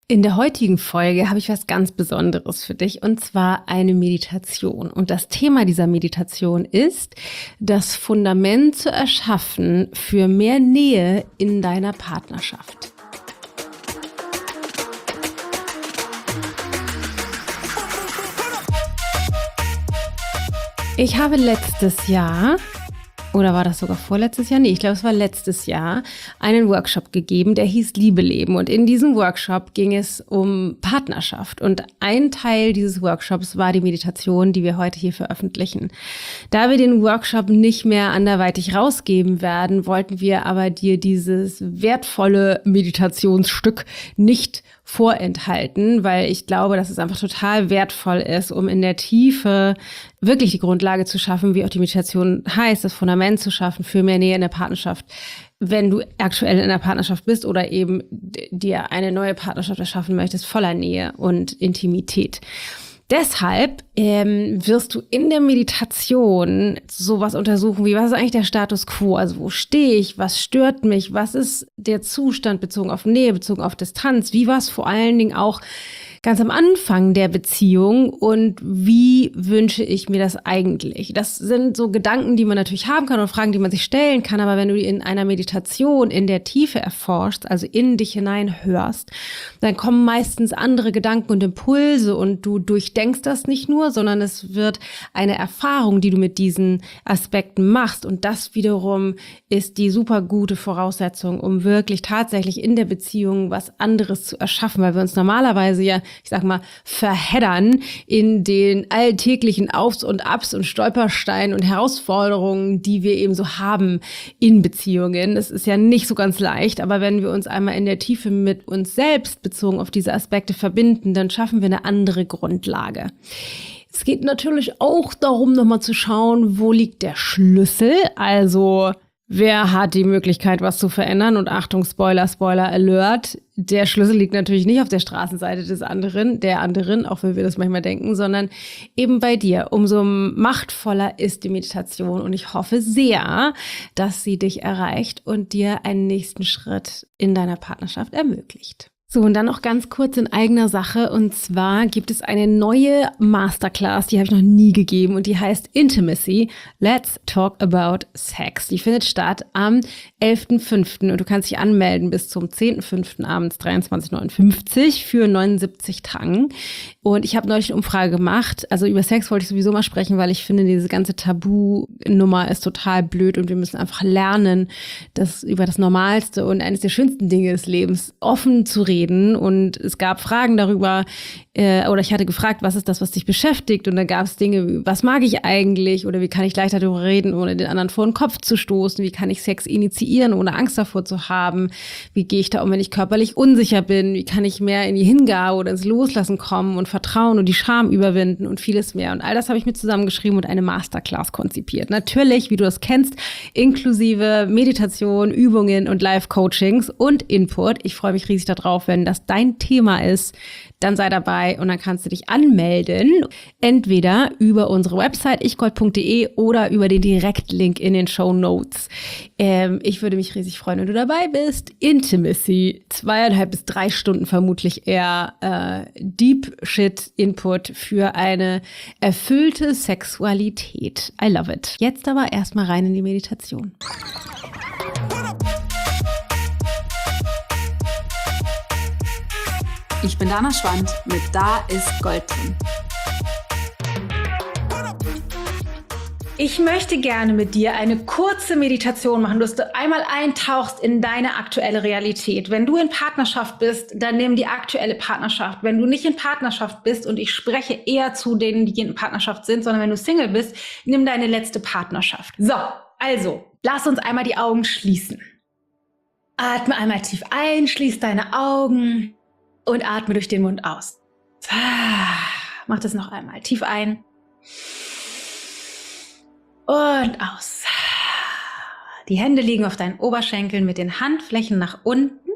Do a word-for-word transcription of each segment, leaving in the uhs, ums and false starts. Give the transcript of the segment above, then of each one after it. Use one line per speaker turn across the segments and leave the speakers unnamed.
In der heutigen Folge habe ich was ganz Besonderes für dich, und zwar eine Meditation. Und das Thema dieser Meditation ist, das Fundament zu erschaffen für mehr Nähe in deiner Partnerschaft. Ich habe letztes Jahr, oder war das sogar vorletztes Jahr? Nee, ich glaube, es war letztes Jahr, einen Workshop gegeben, der hieß Liebe leben. Und in diesem Workshop ging es um Partnerschaft. Und ein Teil dieses Workshops war die Meditation, die wir heute hier veröffentlichen. Da wir den Workshop nicht mehr anderweitig rausgeben werden, wollten wir aber dir dieses wertvolle Meditationsstück nicht vorenthalten, weil ich glaube, dass es einfach total wertvoll ist, um in der Tiefe wirklich die Grundlage zu schaffen, wie auch die Meditation heißt, das Fundament zu schaffen für mehr Nähe in der Partnerschaft, wenn du aktuell in der Partnerschaft bist oder eben dir eine neue Partnerschaft erschaffen möchtest, voller Nähe und Intimität. Deshalb ähm, wirst du in der Meditation sowas untersuchen wie, was ist eigentlich der Status quo? Also wo stehe ich? Was stört mich? Was ist der Zustand bezogen auf Nähe, bezogen auf Distanz? Wie war es vor allen Dingen auch ganz am Anfang der Beziehung und wie wünsche ich mir das eigentlich? Das sind so Gedanken, die man natürlich haben kann und Fragen, die man sich stellen kann, aber wenn du die in einer Meditation in der Tiefe erforschst, also in dich hinein hörst, dann kommen meistens andere Gedanken und Impulse und du durchdenkst das nicht nur, sondern es wird eine Erfahrung, die du mit diesen Aspekten machst, und das wiederum ist die super gute Voraussetzung, um wirklich tatsächlich in der Beziehung was anderes zu erschaffen, weil wir uns normalerweise ja, ich sag mal, verheddern in den alltäglichen Aufs und Abs und Stolpersteinen und Herausforderungen, die wir eben so haben in Beziehungen. Das ist ja nicht so ganz leicht, aber wenn wir uns einmal in der Tiefe mit uns selbst bezogen auf diese Aspekte verbinden, dann schaffen wir eine andere Grundlage. Es geht natürlich auch darum, nochmal zu schauen, wo liegt der Schlüssel, also wer hat die Möglichkeit, was zu verändern? Und Achtung, Spoiler, Spoiler, Alert. Der Schlüssel liegt natürlich nicht auf der Straßenseite des anderen, der anderen, auch wenn wir das manchmal denken, sondern eben bei dir. Umso machtvoller ist die Meditation. Und ich hoffe sehr, dass sie dich erreicht und dir einen nächsten Schritt in deiner Partnerschaft ermöglicht. So, und dann noch ganz kurz in eigener Sache, und zwar gibt es eine neue Masterclass, die habe ich noch nie gegeben, und die heißt Intimacy, Let's Talk About Sex. Die findet statt am elften fünften und du kannst dich anmelden bis zum zehnten fünften abends dreiundzwanzig Uhr neunundfünfzig für neunundsiebzig Tagen. Und ich habe neulich eine Umfrage gemacht, also über Sex wollte ich sowieso mal sprechen, weil ich finde, diese ganze Tabu-Nummer ist total blöd und wir müssen einfach lernen, das über das Normalste und eines der schönsten Dinge des Lebens offen zu reden. Und es gab Fragen darüber, äh, oder ich hatte gefragt, was ist das, was dich beschäftigt? Und dann gab es Dinge wie, was mag ich eigentlich? Oder wie kann ich leichter darüber reden, ohne den anderen vor den Kopf zu stoßen? Wie kann ich Sex initiieren, ohne Angst davor zu haben? Wie gehe ich da um, wenn ich körperlich unsicher bin? Wie kann ich mehr in die Hingabe oder ins Loslassen kommen und Vertrauen und die Scham überwinden und vieles mehr? Und all das habe ich mir zusammengeschrieben und eine Masterclass konzipiert. Natürlich, wie du das kennst, inklusive Meditation, Übungen und Live-Coachings und Input. Ich freue mich riesig darauf, wenn das dein Thema ist, dann sei dabei und dann kannst du dich anmelden. Entweder über unsere Website ichgold punkt de oder über den Direktlink in den Shownotes. Ähm, ich würde mich riesig freuen, wenn du dabei bist. Intimacy, zweieinhalb bis drei Stunden vermutlich eher äh, Deep Shit Input für eine erfüllte Sexualität. I love it. Jetzt aber erstmal rein in die Meditation.
Ich bin Dana Schwand mit Da ist Gold drin.
Ich möchte gerne mit dir eine kurze Meditation machen, dass du einmal eintauchst in deine aktuelle Realität. Wenn du in Partnerschaft bist, dann nimm die aktuelle Partnerschaft. Wenn du nicht in Partnerschaft bist, und ich spreche eher zu denen, die in Partnerschaft sind, sondern wenn du Single bist, nimm deine letzte Partnerschaft. So, also, lass uns einmal die Augen schließen. Atme einmal tief ein, schließ deine Augen und atme durch den Mund aus. Mach das noch einmal. Tief ein und aus. Die Hände liegen auf deinen Oberschenkeln mit den Handflächen nach unten.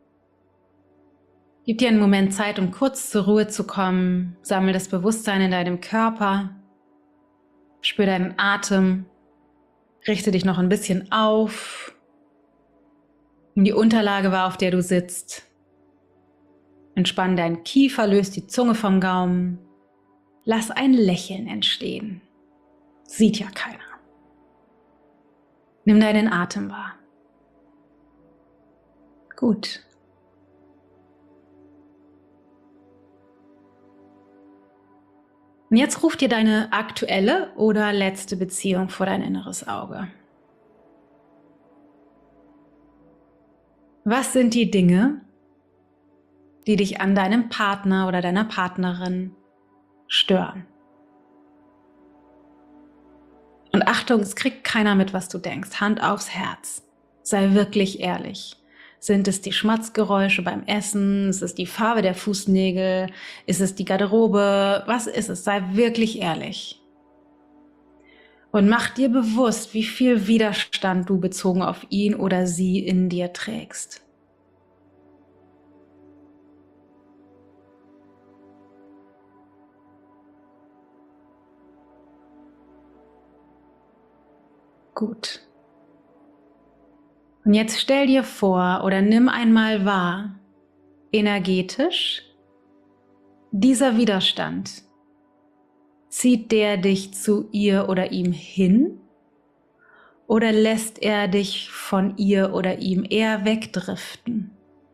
Gib dir einen Moment Zeit, um kurz zur Ruhe zu kommen. Sammle das Bewusstsein in deinem Körper. Spür deinen Atem. Richte dich noch ein bisschen auf. Nimm die Unterlage wahr, auf der du sitzt. Entspann deinen Kiefer, löst die Zunge vom Gaumen. Lass ein Lächeln entstehen. Sieht ja keiner. Nimm deinen Atem wahr. Gut. Und jetzt ruf dir deine aktuelle oder letzte Beziehung vor dein inneres Auge. Was sind die Dinge, die dich an deinem Partner oder deiner Partnerin stören? Und Achtung, es kriegt keiner mit, was du denkst. Hand aufs Herz. Sei wirklich ehrlich. Sind es die Schmatzgeräusche beim Essen? Ist es die Farbe der Fußnägel? Ist es die Garderobe? Was ist es? Sei wirklich ehrlich. Und mach dir bewusst, wie viel Widerstand du bezogen auf ihn oder sie in dir trägst. Gut. Und jetzt stell dir vor oder nimm einmal wahr, energetisch, dieser Widerstand, zieht der dich zu ihr oder ihm hin oder lässt er dich von ihr oder ihm eher wegdriften?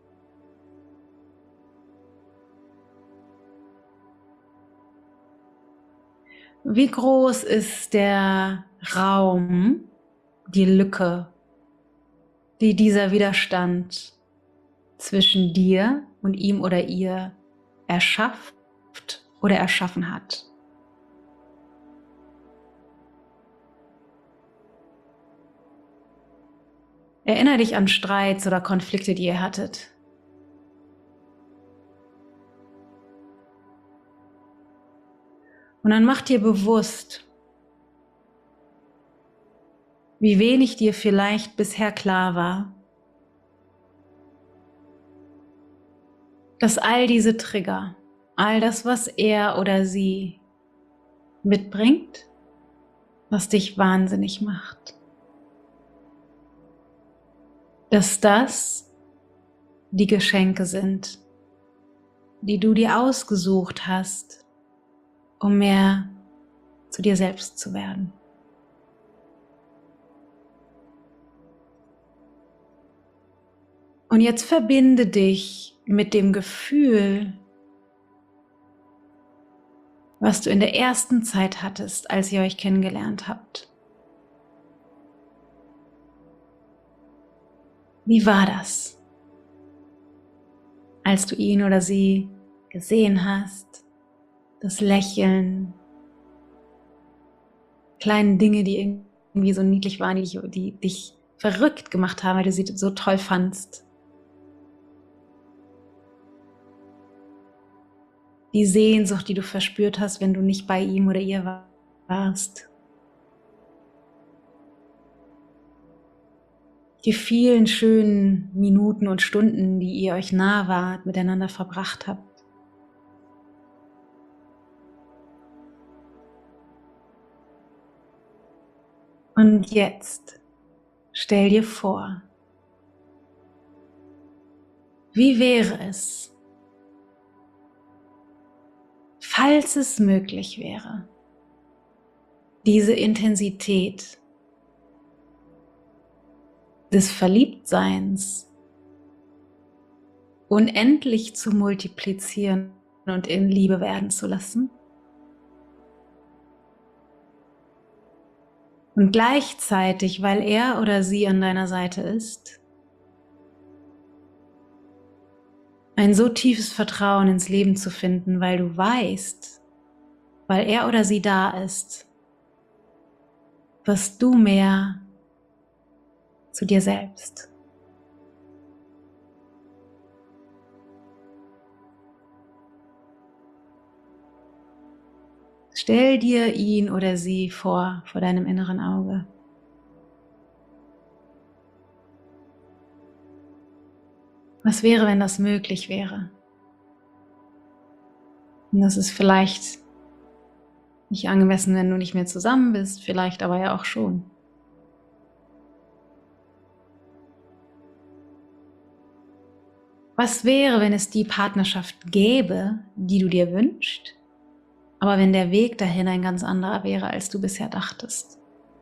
Wie groß ist der Raum, die Lücke, die dieser Widerstand zwischen dir und ihm oder ihr erschafft oder erschaffen hat? Erinnere dich an Streits oder Konflikte, die ihr hattet. Und dann mach dir bewusst, wie wenig dir vielleicht bisher klar war, dass all diese Trigger, all das, was er oder sie mitbringt, was dich wahnsinnig macht, dass das die Geschenke sind, die du dir ausgesucht hast, um mehr zu dir selbst zu werden. Und jetzt verbinde dich mit dem Gefühl, was du in der ersten Zeit hattest, als ihr euch kennengelernt habt. Wie war das, als du ihn oder sie gesehen hast? Das Lächeln, kleine Dinge, die irgendwie so niedlich waren, die, die dich verrückt gemacht haben, weil du sie so toll fandst. Die Sehnsucht, die du verspürt hast, wenn du nicht bei ihm oder ihr warst. Die vielen schönen Minuten und Stunden, die ihr euch nah wart, miteinander verbracht habt. Und jetzt stell dir vor, wie wäre es, falls es möglich wäre, diese Intensität des Verliebtseins unendlich zu multiplizieren und in Liebe werden zu lassen? Und gleichzeitig, weil er oder sie an deiner Seite ist, ein so tiefes Vertrauen ins Leben zu finden, weil du weißt, weil er oder sie da ist, wirst du mehr zu dir selbst. Stell dir ihn oder sie vor, vor deinem inneren Auge. Was wäre, wenn das möglich wäre? Und das ist vielleicht nicht angemessen, wenn du nicht mehr zusammen bist, vielleicht aber ja auch schon. Was wäre, wenn es die Partnerschaft gäbe, die du dir wünschst, aber wenn der Weg dahin ein ganz anderer wäre, als du bisher dachtest?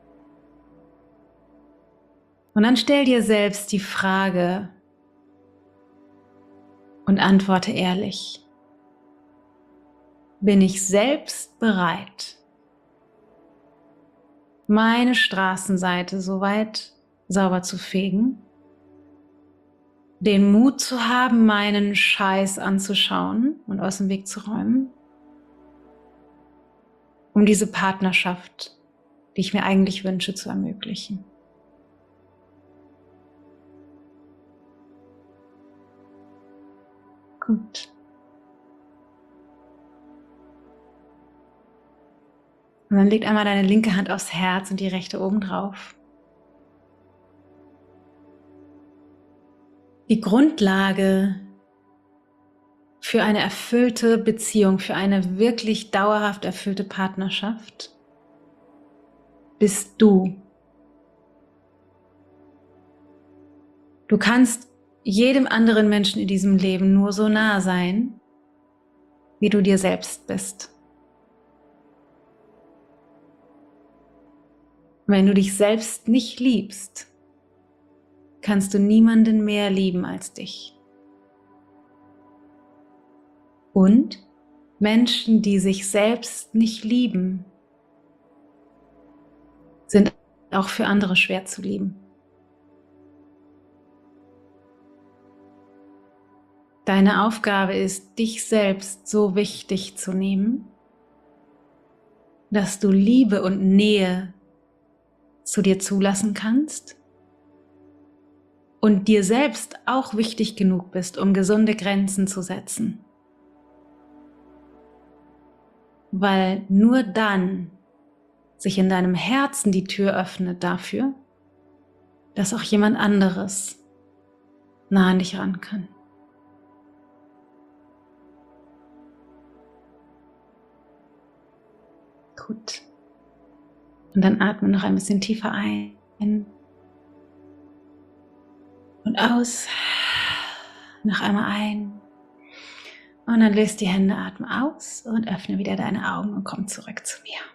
Und dann stell dir selbst die Frage und antworte ehrlich. Bin ich selbst bereit, meine Straßenseite so weit sauber zu fegen, den Mut zu haben, meinen Scheiß anzuschauen und aus dem Weg zu räumen, um diese Partnerschaft, die ich mir eigentlich wünsche, zu ermöglichen? Gut. Und dann leg einmal deine linke Hand aufs Herz und die rechte oben drauf. Die Grundlage für eine erfüllte Beziehung, für eine wirklich dauerhaft erfüllte Partnerschaft bist du. Du kannst jedem anderen Menschen in diesem Leben nur so nah sein, wie du dir selbst bist. Wenn du dich selbst nicht liebst, kannst du niemanden mehr lieben als dich. Und Menschen, die sich selbst nicht lieben, sind auch für andere schwer zu lieben. Deine Aufgabe ist, dich selbst so wichtig zu nehmen, dass du Liebe und Nähe zu dir zulassen kannst und dir selbst auch wichtig genug bist, um gesunde Grenzen zu setzen. Weil nur dann sich in deinem Herzen die Tür öffnet dafür, dass auch jemand anderes nah an dich ran kann. Gut. Und dann atme noch ein bisschen tiefer ein und aus. Noch einmal ein. Und dann löst die Hände, atme aus und öffne wieder deine Augen und komm zurück zu mir.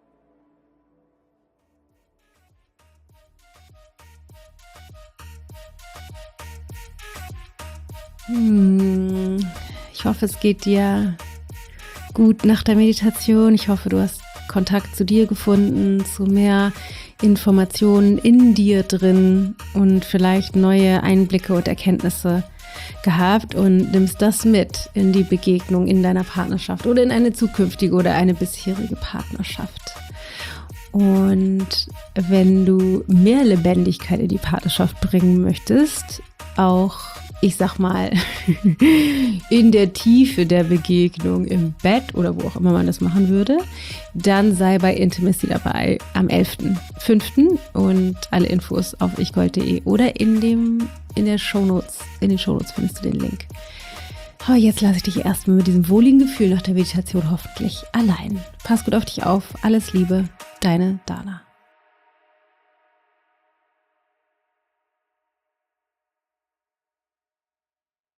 Hm, ich hoffe, es geht dir gut nach der Meditation. Ich hoffe, du hast Kontakt zu dir gefunden, zu mehr Informationen in dir drin und vielleicht neue Einblicke und Erkenntnisse gehabt und nimmst das mit in die Begegnung in deiner Partnerschaft oder in eine zukünftige oder eine bisherige Partnerschaft. Und wenn du mehr Lebendigkeit in die Partnerschaft bringen möchtest, auch ich sag mal, in der Tiefe der Begegnung im Bett oder wo auch immer man das machen würde, dann sei bei Intimacy dabei am elften fünften und alle Infos auf ichgold punkt de oder in dem in der Shownotes, in den Shownotes findest du den Link. Oh, jetzt lasse ich dich erstmal mit diesem wohligen Gefühl nach der Meditation hoffentlich allein. Pass gut auf dich auf. Alles Liebe, deine Dana.